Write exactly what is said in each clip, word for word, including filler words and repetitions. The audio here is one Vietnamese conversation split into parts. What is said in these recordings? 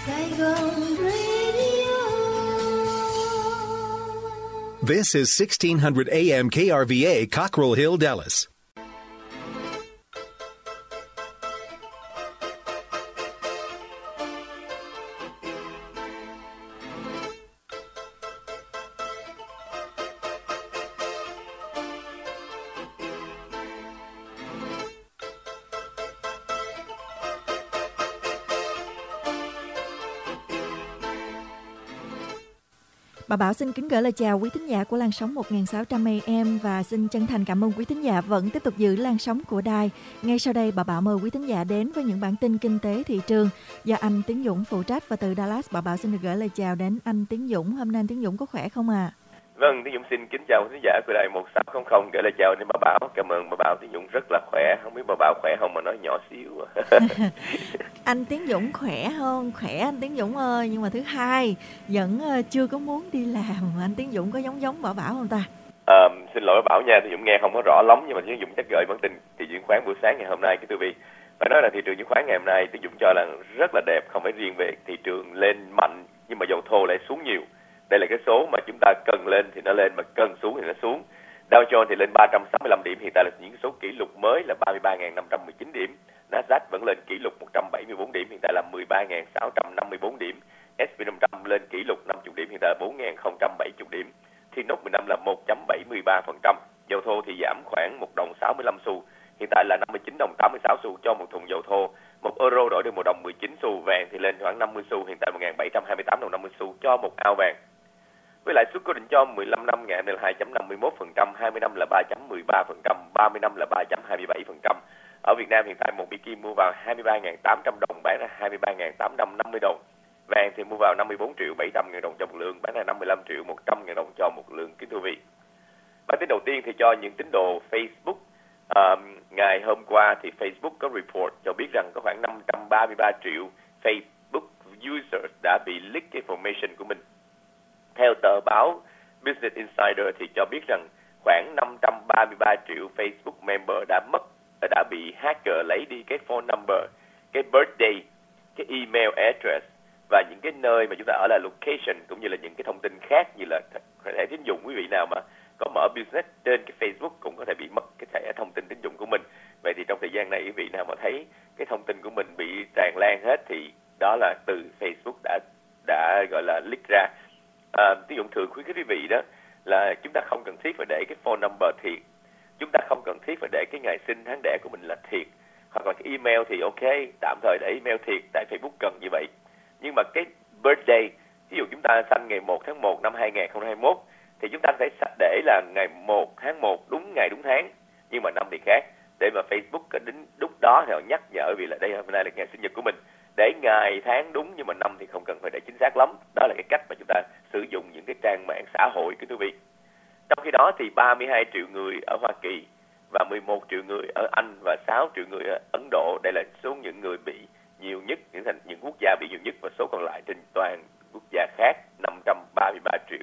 Saigon Radio. This is sixteen hundred A M K R V A, Cockrell Hill, Dallas. Bà Bảo xin kính gửi lời chào quý thính giả của làn sóng một nghìn sáu trăm A M và xin chân thành cảm ơn quý thính giả vẫn tiếp tục giữ làn sóng của đài. Ngay sau đây, bà Bảo mời quý thính giả đến với những bản tin kinh tế thị trường do anh Tiến Dũng phụ trách, và từ Dallas, bà Bảo xin được gửi lời chào đến anh Tiến Dũng. Hôm nay anh Tiến Dũng có khỏe không à? Vâng, Tiến Dũng xin kính chào quý thính giả của đài một sáu không không, gửi lời chào đến bà Bảo. Cảm ơn bà Bảo. Tiến Dũng rất là khỏe. Không biết bà Bảo khỏe không mà nói nhỏ xíu. Anh Tiến Dũng khỏe không? Khỏe anh Tiến Dũng ơi, nhưng mà thứ hai vẫn chưa có muốn đi làm. Anh Tiến Dũng có giống giống bà Bảo không ta? À, xin lỗi bà Bảo nha, Tiến Dũng nghe không có rõ lắm, nhưng mà Tiến Dũng chắc gửi bản tin thị trường chứng khoán buổi sáng ngày hôm nay. Cái quý vị phải nói là thị trường chứng khoán ngày hôm nay Tiến Dũng cho là rất là đẹp, không phải riêng về thị trường lên mạnh nhưng mà dầu thô lại xuống nhiều. Đây là cái số mà chúng ta cần lên thì nó lên, mà cần xuống thì nó xuống. Dow Jones thì lên ba trăm sáu mươi lăm điểm, hiện tại là những số kỷ lục mới là ba mươi ba nghìn năm trăm mười chín điểm. Nasdaq vẫn lên kỷ lục một trăm bảy mươi tư điểm, hiện tại là mười ba nghìn sáu trăm năm mươi tư điểm. ét and pê năm trăm lên kỷ lục năm mươi điểm, hiện tại là bốn nghìn không trăm bảy mươi điểm. Thì nốt mười lăm là một phẩy bảy mươi ba phần trăm. Dầu thô thì giảm khoảng một đồng sáu mươi lăm xu, hiện tại là năm mươi chín đồng tám mươi sáu xu cho một thùng dầu thô. Một euro đổi được một đồng mười chín xu. Vàng thì lên khoảng năm mươi xu, hiện tại một nghìn bảy trăm hai mươi tám đồng năm mươi xu cho một ao vàng. Với lãi suất cố định cho mười lăm năm ngày là hai phẩy năm mươi mốt phần trăm, hai mươi năm là ba phẩy mười ba phần trăm, ba mươi năm là ba phẩy hai mươi bảy phần trăm. Ở Việt Nam hiện tại một bì kim mua vào hai mươi ba nghìn tám trăm đồng, bán ra hai mươi ba nghìn tám trăm năm mươi đồng. Vàng thì mua vào năm mươi tư triệu bảy trăm ngàn đồng cho một lượng, bán ra năm mươi lăm triệu một trăm ngàn đồng cho một lượng. Kính thưa quý vị, bản tin đầu tiên thì cho những tín đồ Facebook. À, ngày hôm qua thì Facebook có report cho biết rằng có khoảng năm trăm ba mươi ba triệu Facebook users đã bị leak information của mình. Theo tờ báo Business Insider thì cho biết rằng khoảng năm trăm ba mươi ba triệu Facebook member đã mất, đã bị hacker lấy đi cái phone number, cái birthday, cái email address và những cái nơi mà chúng ta ở là location, cũng như là những cái thông tin khác như là thẻ tín dụng. Quý vị nào mà có mở business trên cái Facebook cũng có thể bị mất cái thẻ thông tin tín dụng của mình. Vậy thì trong thời gian này quý vị nào mà thấy cái thông tin của mình bị tràn lan hết thì đó là từ Facebook đã đã gọi là leak ra. À, Tiến Dũng thường khuyến khích quý vị đó là chúng ta không cần thiết phải để cái phone number thiệt, chúng ta không cần thiết phải để cái ngày sinh tháng đẻ của mình là thiệt, hoặc là cái email thì ok, tạm thời để email thiệt tại Facebook cần như vậy. Nhưng mà cái birthday, ví dụ chúng ta sanh ngày một tháng một năm hai nghìn không trăm hai mươi mốt thì chúng ta phải để là ngày một tháng một, đúng ngày đúng tháng, nhưng mà năm thì khác, để mà Facebook đến lúc đó thì họ nhắc nhở vì là đây hôm nay là ngày sinh nhật của mình. Để ngày tháng đúng nhưng mà năm thì không cần phải để chính xác lắm. Đó là cái cách mà chúng ta sử dụng những cái trang mạng xã hội, quý vị. Trong khi đó thì ba mươi hai triệu người ở Hoa Kỳ và mười một triệu người ở Anh và sáu triệu người ở Ấn Độ, đây là số những người bị nhiều nhất, những thành những quốc gia bị nhiều nhất, và số còn lại trên toàn quốc gia khác năm trăm ba mươi ba triệu.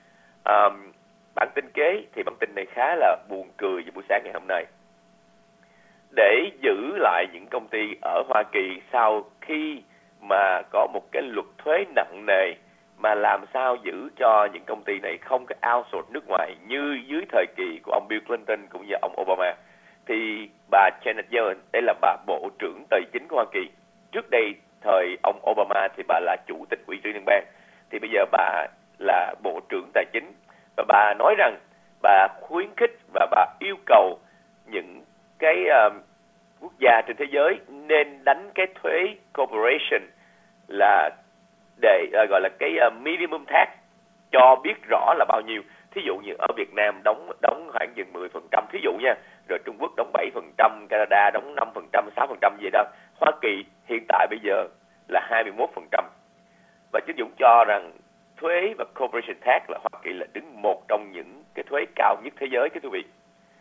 À, bản tin kế thì bản tin này khá là buồn cười vào buổi sáng ngày hôm nay. Để giữ lại những công ty ở Hoa Kỳ sau khi mà có một cái luật thuế nặng nề, mà làm sao giữ cho những công ty này không có outsource nước ngoài như dưới thời kỳ của ông Bill Clinton cũng như ông Obama, thì bà Janet Yellen, đây là bà Bộ trưởng Tài chính của Hoa Kỳ. Trước đây thời ông Obama thì bà là Chủ tịch Ủy ban liên bang, thì bây giờ bà là Bộ trưởng Tài chính, và bà nói rằng bà khuyến khích và bà yêu cầu những cái uh, quốc gia trên thế giới nên đánh cái thuế corporation là để uh, gọi là cái uh, minimum tax, cho biết rõ là bao nhiêu. Thí dụ như ở Việt Nam đóng đóng khoảng chừng mười phần trăm, thí dụ nha, rồi Trung Quốc đóng bảy phần trăm, Canada đóng năm phần trăm, sáu phần trăm gì đó. Hoa Kỳ hiện tại bây giờ là hai mươi mốt phần trăm. Và Chính Dũng cho rằng thuế và corporation tax là Hoa Kỳ là đứng một trong những cái thuế cao nhất thế giới, cái thưa quý vị.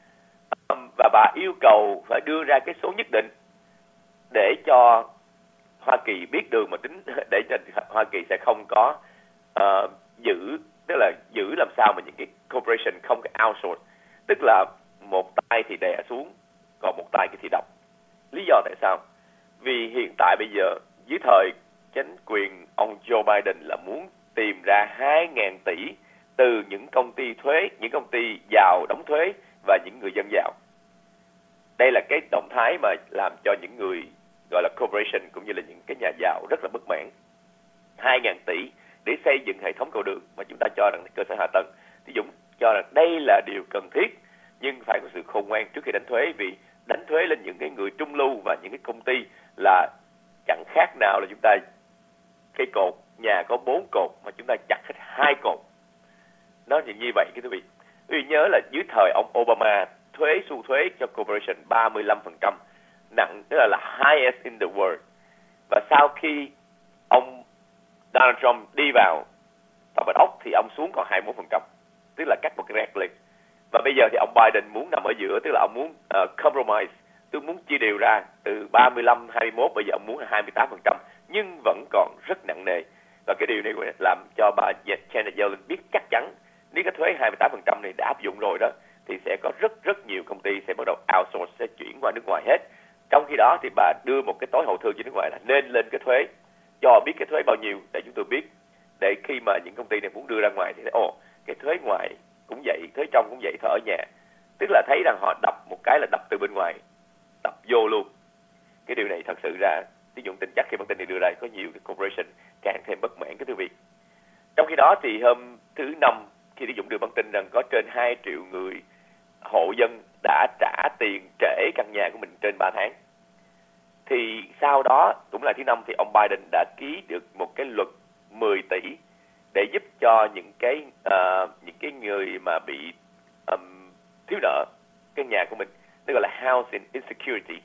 Và bà yêu cầu phải đưa ra cái số nhất định để cho Hoa Kỳ biết đường mà tính, để cho Hoa Kỳ sẽ không có uh, giữ, tức là giữ làm sao mà những cái corporation không có outsource, tức là một tay thì đè xuống, còn một tay thì đập. Lý do tại sao? Vì hiện tại bây giờ dưới thời chính quyền ông Joe Biden là muốn tìm ra hai nghìn tỷ từ những công ty thuế, những công ty giàu đóng thuế và những người dân giàu. Đây là cái động thái mà làm cho những người gọi là corporation cũng như là những cái nhà giàu rất là bất mãn. hai nghìn tỷ để xây dựng hệ thống cầu đường mà chúng ta cho rằng cơ sở hạ tầng. Thì Dũng cho rằng đây là điều cần thiết, nhưng phải có sự khôn ngoan trước khi đánh thuế, vì đánh thuế lên những cái người trung lưu và những cái công ty là chẳng khác nào là chúng ta cái cột nhà có bốn cột mà chúng ta chặt hết hai cột. Nó thì như vậy cái quý vị. Quý vị nhớ là dưới thời ông Obama, thuế xu thuế cho corporation ba mươi lăm phần trăm, nặng, tức là, là highest in the world. Và sau khi ông Donald Trump đi vào tòa Bạch Ốc thì ông xuống còn hai mươi mốt phần trăm, tức là cắt một cái rẹt liền. Và bây giờ thì ông Biden muốn nằm ở giữa, tức là ông muốn uh, compromise, tức muốn chia đều ra từ ba mươi lăm, hai mươi mốt, bây giờ ông muốn hai mươi tám phần trăm, nhưng vẫn còn rất nặng nề. Và cái điều này làm cho bà Janet Yellen biết chắc chắn nếu cái thuế hai mươi tám phần trăm này đã áp dụng rồi đó, thì sẽ có rất rất nhiều công ty sẽ bắt đầu outsource, sẽ chuyển qua nước ngoài hết. Trong khi đó thì bà đưa một cái tối hậu thư cho nước ngoài là nên lên cái thuế, cho biết cái thuế bao nhiêu để chúng tôi biết, để khi mà những công ty này muốn đưa ra ngoài thì thấy ồ, cái thuế ngoài cũng vậy, thuế trong cũng vậy, thôi ở nhà. Tức là thấy rằng họ đập một cái là đập từ bên ngoài, đập vô luôn. Cái điều này thật sự ra, ví dụ tin chắc khi bản tin này đưa ra có nhiều cái corporation càng thêm bất mãn cái thưa vị. Trong khi đó thì hôm thứ Năm, khi Lý Dũng đưa bản tin rằng có trên hai triệu người hộ dân đã trả tiền trễ căn nhà của mình trên ba tháng. Thì sau đó, cũng là thứ Năm, thì ông Biden đã ký được một cái luật mười tỷ để giúp cho những cái uh, những cái người mà bị um, thiếu nợ căn nhà của mình, nó gọi là housing insecurity.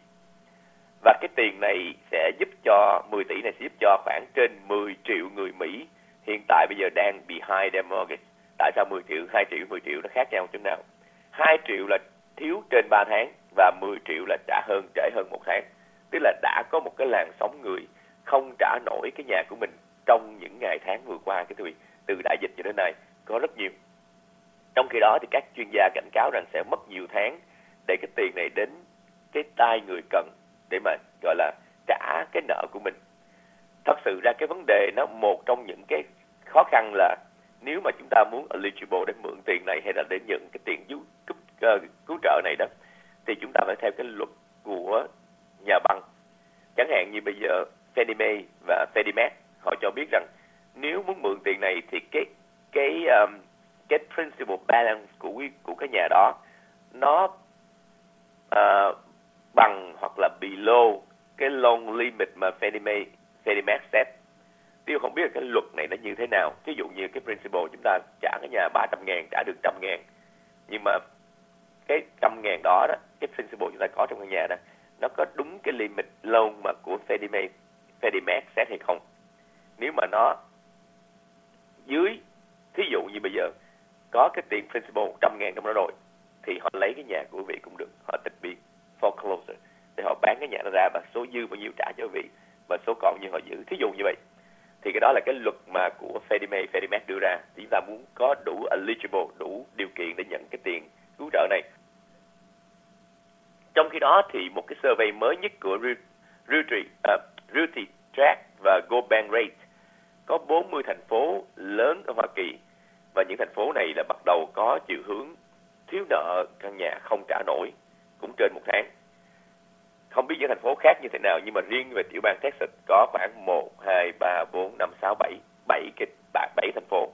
Và cái tiền này sẽ giúp cho, mười tỷ này sẽ giúp cho khoảng trên mười triệu người Mỹ hiện tại bây giờ đang behind their mortgage. Tại sao mười triệu, hai triệu, mười triệu nó khác nhau chỗ nào? hai triệu là thiếu trên ba tháng và mười triệu là trả hơn, trễ hơn một tháng. Tức là đã có một cái làn sóng người không trả nổi cái nhà của mình trong những ngày tháng vừa qua, cái từ, từ đại dịch cho đến nay có rất nhiều. Trong khi đó thì các chuyên gia cảnh cáo rằng sẽ mất nhiều tháng để cái tiền này đến cái tay người cần để mà gọi là trả cái nợ của mình. Thật sự ra cái vấn đề nó một trong những cái khó khăn là nếu mà chúng ta muốn eligible để mượn tiền này hay là để nhận cái tiền cứu, cứu, uh, cứu trợ này đó, thì chúng ta phải theo cái luật của nhà băng. Chẳng hạn như bây giờ Fannie Mae và Freddie Mac họ cho biết rằng nếu muốn mượn tiền này thì cái cái um, cái principal balance của của cái nhà đó nó uh, bằng hoặc là below cái loan limit mà Fannie Mae, Freddie Mac set. Tôi không biết là cái luật này nó như thế nào. Ví dụ như cái principal chúng ta trả cái nhà ba trăm ngàn, trả được một trăm ngàn. Nhưng mà cái trăm ngàn đó, đó, cái principal chúng ta có trong căn nhà đó, nó có đúng cái limit loan mà của Freddie Mae, Freddie Mac set hay không? Nếu mà nó dưới, thí dụ như bây giờ có cái tiền principal một trăm ngàn trong đó rồi, thì họ lấy cái nhà của quý vị cũng được. Họ tịch biên, foreclosure, để họ bán cái nhà đó ra và số dư bao nhiêu trả cho quý vị và số còn như họ giữ. Thí dụ như vậy. Thì cái đó là cái luật mà của Fannie Mae, Freddie Mac đưa ra. Chúng ta muốn có đủ eligible, đủ điều kiện để nhận cái tiền cứu trợ này. Trong khi đó thì một cái survey mới nhất của Realty, uh, Realty Track và Go Bank Rate có bốn mươi thành phố lớn ở Hoa Kỳ, và những thành phố này là bắt đầu có chiều hướng thiếu nợ căn nhà không trả nổi cũng trên một tháng. Không biết những thành phố khác như thế nào, nhưng mà riêng về tiểu bang Texas có khoảng một, hai, ba, bốn, năm, sáu, bảy, bảy cái bảy thành phố.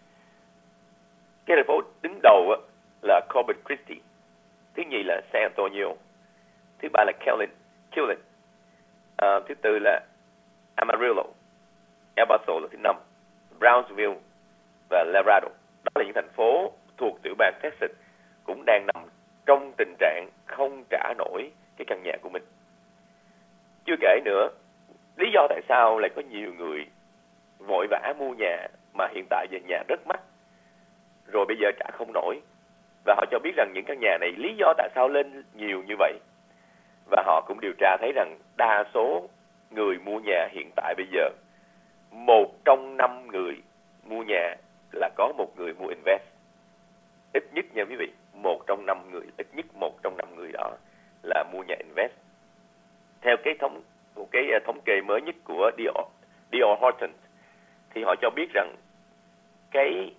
Cái thành phố đứng đầu là Corpus Christi, thứ nhì là San Antonio, thứ ba là Killen, Killen, à, thứ tư là Amarillo, El Paso là thứ năm, Brownsville và Laredo. Đó là những thành phố thuộc tiểu bang Texas cũng đang nằm trong tình trạng không trả nổi cái căn nhà của mình. Chưa kể nữa, lý do tại sao lại có nhiều người vội vã mua nhà mà hiện tại về nhà rất mắc, rồi bây giờ trả không nổi. Và họ cho biết rằng những căn nhà này lý do tại sao lên nhiều như vậy. Và họ cũng điều tra thấy rằng đa số người mua nhà hiện tại bây giờ, một trong năm người mua nhà là có một người mua invest. Ít nhất nha quý vị, một trong năm người, ít nhất một trong năm người đó là mua nhà invest. Theo cái thống một cái thống kê mới nhất của đê rờ Horton, thì họ cho biết rằng cái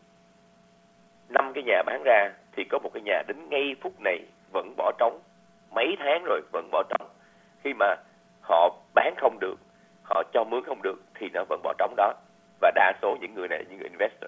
năm cái nhà bán ra thì có một cái nhà đến ngay phút này vẫn bỏ trống, mấy tháng rồi vẫn bỏ trống. Khi mà họ bán không được, họ cho mướn không được thì nó vẫn bỏ trống đó. Và đa số những người này là những người investor.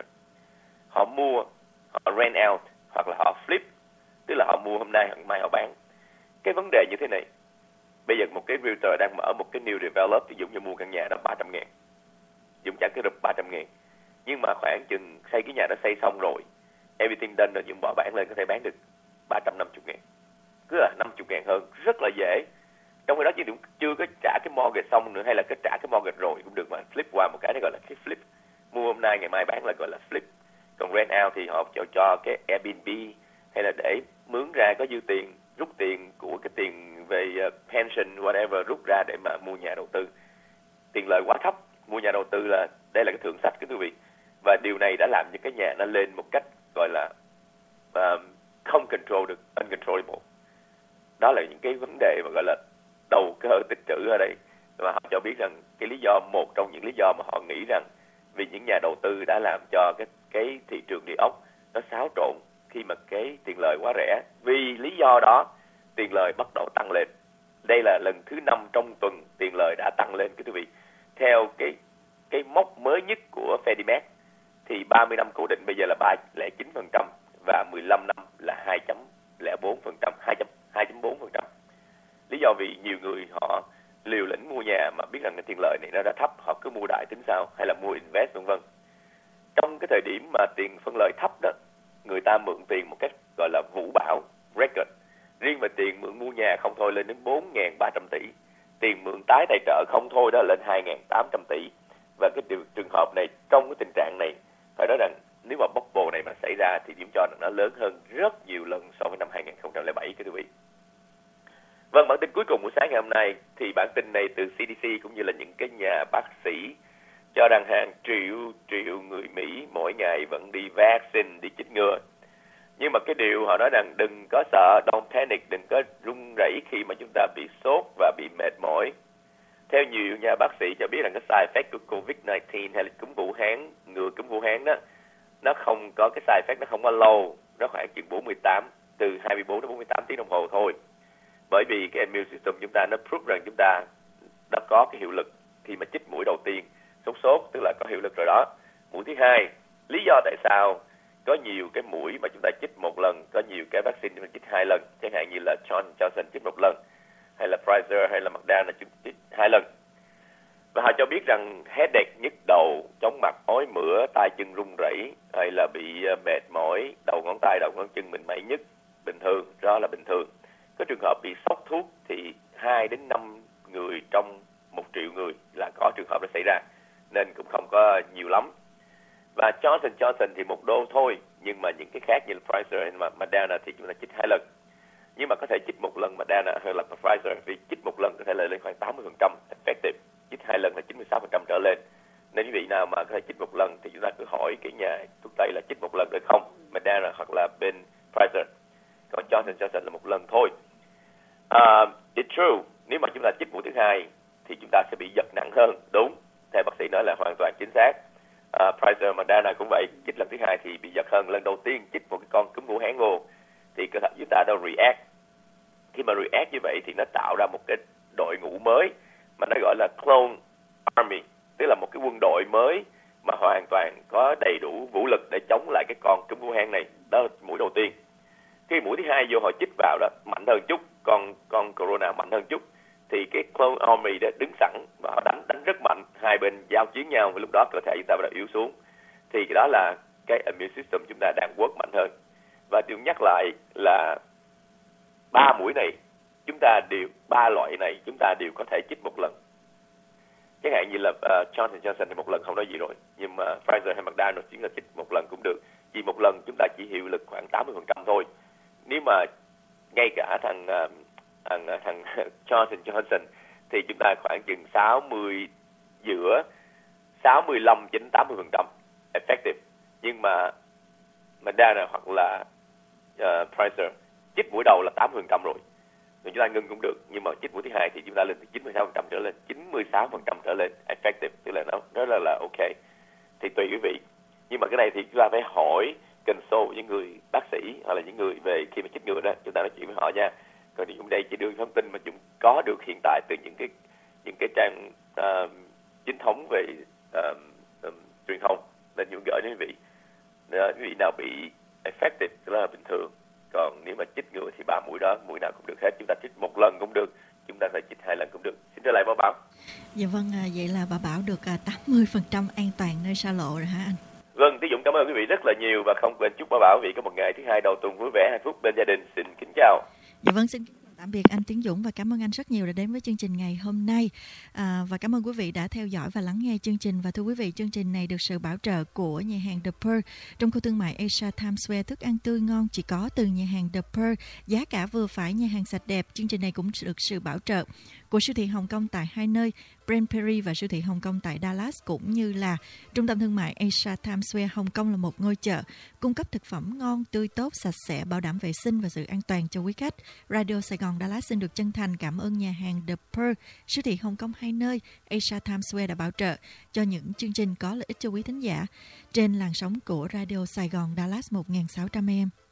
Họ mua, họ rent out hoặc là họ flip, tức là họ mua hôm nay, hôm mai họ bán. Cái vấn đề như thế này, bây giờ một cái realtor đang mở một cái new develop, ví dụ như mua căn nhà đó ba trăm ngàn, Dũng trả cái rụp ba trăm ngàn, nhưng mà khoảng chừng xây cái nhà đó xây xong rồi, everything done rồi, Dũng bỏ bán lên có thể bán được ba trăm năm mươi ngàn, cứ là năm mươi ngàn hơn, rất là dễ. Trong khi đó chứ Dũng chưa có trả cái mortgage xong nữa, hay là cái trả cái mortgage rồi cũng được, mà flip qua một cái đó gọi là cái flip, mua hôm nay ngày mai bán là gọi là flip. Còn rent out thì họ cho cho cái Airbnb hay là để mướn ra có dư tiền, rút tiền của cái tiền về pension whatever rút ra để mà mua nhà đầu tư. Tiền lời quá thấp, mua nhà đầu tư là đây là cái thượng sách, kính quý vị. Và điều này đã làm cho cái nhà nó lên một cách gọi là uh, không control được, uncontrollable. Đó là những cái vấn đề mà gọi là đầu cơ tích trữ ở đây. Và họ cho biết rằng cái lý do, một trong những lý do mà họ nghĩ rằng vì những nhà đầu tư đã làm cho cái cái thị trường địa ốc nó xáo trộn khi mà cái tiền lời quá rẻ. Vì lý do đó, tiền lời bắt đầu tăng lên. Đây là lần thứ năm trong tuần tiền lời đã tăng lên, quý vị. Theo cái cái mốc mới nhất của FediMac thì ba mươi năm cố định bây giờ là ba phẩy không chín phần trăm và mười lăm năm là hai phẩy không bốn phần trăm, hai phẩy bốn phần trăm. Lý do vì nhiều người họ liều lĩnh mua nhà mà biết rằng cái tiền lời này nó đã thấp, họ cứ mua đại tính sao, hay là mua invest vân vân. Trong cái thời điểm mà tiền phân lời thấp đó, người ta mượn tiền một cách gọi là vũ bão, record. Riêng về tiền mượn mua nhà không thôi lên đến bốn nghìn ba trăm tỷ. Tiền mượn tái tài trợ không thôi đó lên hai nghìn tám trăm tỷ. Và cái trường hợp này, trong cái tình trạng này, phải nói rằng nếu mà bubble này mà xảy ra thì điểm cho nó lớn hơn rất nhiều lần so với năm hai nghìn không trăm lẻ bảy, quý vị. Vâng, bản tin cuối cùng của sáng ngày hôm nay thì bản tin này từ xê đê xê cũng như là những cái nhà bác sĩ cho rằng hàng triệu triệu người Mỹ mỗi ngày vẫn đi vaccine, đi chích ngừa. Nhưng mà cái điều họ nói rằng đừng có sợ, don't panic, đừng có run rẩy khi mà chúng ta bị sốt và bị mệt mỏi. Theo nhiều nhà bác sĩ cho biết rằng cái side effect của covid mười chín hay là cúm Vũ Hán, ngừa cúm Vũ Hán đó, nó không có cái side effect, nó không có lâu, nó khoảng chừng bốn mươi tám, từ hai mươi bốn đến bốn mươi tám tiếng đồng hồ thôi. Bởi vì cái immune system chúng ta nó prove rằng chúng ta đã có cái hiệu lực khi mà chích mũi đầu tiên, sốt sốt tức là có hiệu lực rồi đó. Mũi thứ hai, lý do tại sao có nhiều cái mũi mà chúng ta chích một lần, có nhiều cái vaccine chúng ta chích hai lần, chẳng hạn như là Johnson Johnson chích một lần, hay là Pfizer hay là Moderna chích hai lần. Và họ cho biết rằng headache, nhức đầu, chóng mặt, ói mửa, tay chân run rẩy, hay là bị mệt mỏi, đầu ngón tay, đầu ngón chân mình mẩy nhức, bình thường, đó là bình thường. Có trường hợp bị sốc thuốc thì hai đến năm người trong một triệu người là có trường hợp đó xảy ra, nên cũng không có nhiều lắm. Và Johnson Johnson thì một đô thôi, nhưng mà những cái khác như là Pfizer hay là Moderna thì chúng ta chích hai lần. Nhưng mà có thể chích một lần Moderna hay là Pfizer vì chích một lần có thể là lên khoảng tám mươi phần trăm effective, chích hai lần là chín mươi sáu phần trăm trở lên. Nên quý vị nào mà có thể chích một lần thì chúng ta cứ hỏi cái nhà thuốc tây là chích một lần được không, Moderna hoặc là bên Pfizer. Còn Johnson Johnson là một lần thôi. Uh, it's true, nếu mà chúng ta chích mũi thứ hai thì chúng ta sẽ bị giật nặng hơn, đúng. Theo bác sĩ nói là hoàn toàn chính xác. Uh, Pfizer, Moderna cũng vậy, chích lần thứ hai thì bị giật hơn. Lần đầu tiên chích một cái con cúm Vũ Hán vô thì cơ thể chúng ta đã react. Khi mà react như vậy thì nó tạo ra một cái đội ngũ mới mà nó gọi là clone army, tức là một cái quân đội mới mà hoàn toàn có đầy đủ vũ lực để chống lại cái con cúm Vũ Hán này. Đó là mũi đầu tiên. Khi mũi thứ hai vô họ chích vào đó mạnh hơn chút, con con corona mạnh hơn chút, thì cái clone army đó đứng sẵn và họ đánh đánh rất mạnh, hai bên giao chiến nhau, và lúc đó cơ thể chúng ta bắt đầu yếu xuống. Thì cái đó là cái immune system chúng ta đang work mạnh hơn. Và tôi nhắc lại là ba mũi này chúng ta đều, ba loại này chúng ta đều có thể chích một lần. Chẳng hạn như là uh, Johnson Johnson thì một lần không nói gì rồi, nhưng mà Pfizer hay Moderna chỉ là chích một lần cũng được. Chỉ một lần chúng ta chỉ hiệu lực khoảng tám mươi phần trăm thôi. Nếu mà ngay cả thằng uh, thằng thằng Johnson Johnson thì chúng ta khoảng chừng sáu mươi, giữa sáu mươi lăm đến tám mươi phần trăm effective. Nhưng mà Moderna hoặc là uh, Pfizer chích mũi đầu là tám mươi phần trăm rồi. chúng ta ngưng cũng được, nhưng mà chích mũi thứ hai thì chúng ta lên từ chín mươi sáu phần trăm trở lên, chín mươi sáu phần trăm trở lên effective, tức là nó rất là là ok. Thì tùy quý vị, nhưng mà cái này thì chúng ta phải hỏi consult những người bác sĩ hoặc là những người về khi mà chích ngừa đó, chúng ta nói chuyện với họ nha. Còn thì Dũng đây chỉ đưa thông tin mà Dũng có được hiện tại từ những cái những cái trang uh, chính thống về uh, um, truyền thông, nên Dũng gửi đến quý vị. Nếu quý vị nào bị effective tức là bình thường, còn nếu mà chích ngừa thì ba mũi đó, mũi nào cũng được hết. Chúng ta chích một lần cũng được, chúng ta phải chích hai lần cũng được. Xin trở lại Bảo Bảo. Dạ vâng, vậy là bà Bảo được tám mươi phần trăm an toàn nơi xa lộ rồi hả anh? Vâng, Tí Dũng cảm ơn quý vị rất là nhiều và không quên chúc Bảo Bảo quý vị có một ngày thứ hai đầu tuần vui vẻ, hạnh phúc bên gia đình. Xin kính chào. Dạ vâng, xin tạm biệt anh Tiến Dũng và cảm ơn anh rất nhiều đã đến với chương trình ngày hôm nay. À, và cảm ơn quý vị đã theo dõi và lắng nghe chương trình. Và thưa quý vị, chương trình này được sự bảo trợ của nhà hàng The Pearl. Trong khu thương mại Asia Times Square, thức ăn tươi ngon chỉ có từ nhà hàng The Pearl, giá cả vừa phải, nhà hàng sạch đẹp. Chương trình này cũng được sự bảo trợ của siêu thị Hồng Kông tại hai nơi, Brand Perry và siêu thị Hồng Kông tại Dallas, cũng như là trung tâm thương mại Asia Times Square. Hồng Kông là một ngôi chợ cung cấp thực phẩm ngon, tươi tốt, sạch sẽ, bảo đảm vệ sinh và sự an toàn cho quý khách. Radio Sài Gòn Dallas xin được chân thành cảm ơn nhà hàng The Pearl, siêu thị Hồng Kông hai nơi, Asia Times Square đã bảo trợ cho những chương trình có lợi ích cho quý thính giả trên làn sóng của Radio Sài Gòn Dallas một nghìn sáu trăm A M.